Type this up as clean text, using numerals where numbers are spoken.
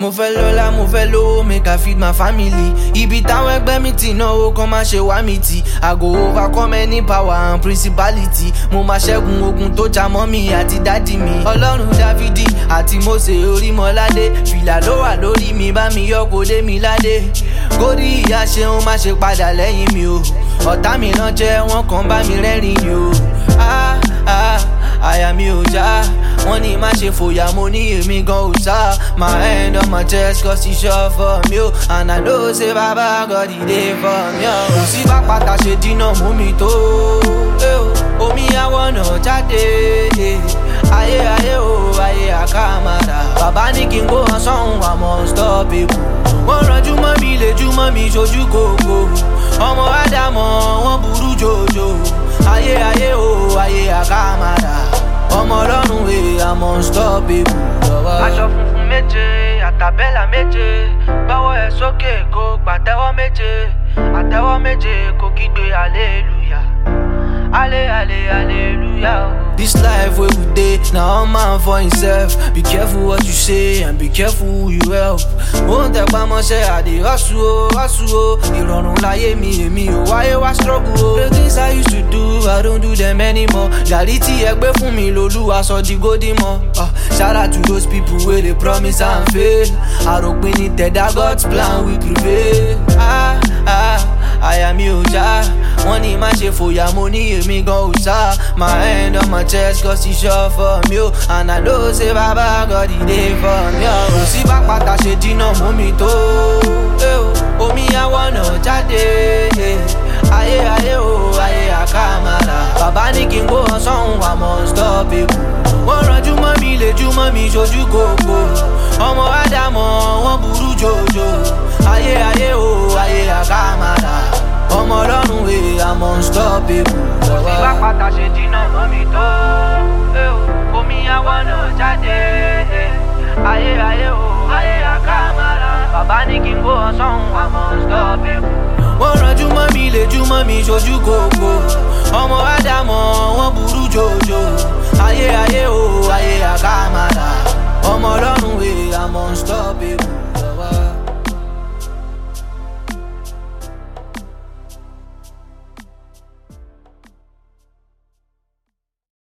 Mo fẹ́ lọ́lá, mo fẹ́ lówó, make I feed my family. Ibi táwọn ẹgbẹ́ mi ti náwó kan máa ṣe wá mi tì. I go overcome any power and principality. Mo máa ṣẹ́gun ogun tó já mọ́ mi àti dádì mi. Ọlọ́run Dáfídì àti Mósè Orímọládé. Fìlà ló wà lórí mi, bá mi yọ kó dé mi ládé. Kórí ìyá ṣeun má ṣe padà lẹ́yìn mi o. Ọ̀tá mi náà jẹ́ wọ́n kàn bá mi rẹ́rìn ni o. Àyà mi ò já, wọ́n ní má ṣe fòyà, mo ní èmi gan ò sá. My hand on my chest cause he sure for me o. And I know say Baba God he dey for me o. Kò sí bá pátá ṣe dínà mú mi tó. Omi àwọn náà jáde. Ayé o, ayé àkàmàrà. Bàbá ní kí n kó hàn sọ́hun, I'm unstoppable. Wọ́n ranjú mọ́ mi, lejú mọ́ mi, ṣojú kòkó. Ọmọ Ádámọ̀ wọ́n burú jòjò. Ayé o, ayé àkàmàrà. Ọmọ Ọlọ́run I'm unstoppable. Aṣọ funfun méje, àtàbẹ́là méje. Gbọ́wọ́ ẹ̀ sókè kó pàtẹ́wọ́ méje. Àtẹ́wọ́ méje kó kígbe hallelujah. Hallelujah. This life where we dey, now all man for himself. Be careful what you say and be careful who you help. Won't tell by myself, I dey hustle. Ìrọ̀rùn láyé mi, èmi ò wáyé wá struggle. The things I used to do, I don't do them anymore. Gàrí tí ẹgbẹ́ fún mi lolúwa sọ di gódì mọ́. Shout out to those people wey dey promise and fail. Àròpin ní tẹ̀dá God's plan will prevail. Àyà mi ò já, wọ́n ní má ṣe fòyà, mo ní èmi gan ò sá. My hand on my chest cause he sure for me o. And I know say Baba God he dey for me o. Kò sí bá pátá ṣe dínà mú mi tó. Omi àwọn náà jáde. Ayé o, ayé àkàmàrà. Bàbá ní kí n kó hàn sọ́hun, I'm unstoppable. Wọ́n ranjú mọ́ mi, lejú mọ́ mi, ṣojú kòkó. Ọmọ Ádámọ̀ wọ́n burú jòjò. Ayé o, ayé àkàmàrà. Ọmọ Ọlọ́run I'm unstoppable. Kò sí bá pátá ṣe dínà mọ́ mi tó. Omi àwọn náà jáde. Ayé o, ayé àkàmàrà. Bàbá ní kí n kó hàn sọ́hun, I'm unstoppable. Wọ́n ranjú mọ́ mi, lejú mọ́ mi, ṣojú kòkó. Ọmọ Ádámọ̀ wọ́n burú jòjò. Ayé o, ayé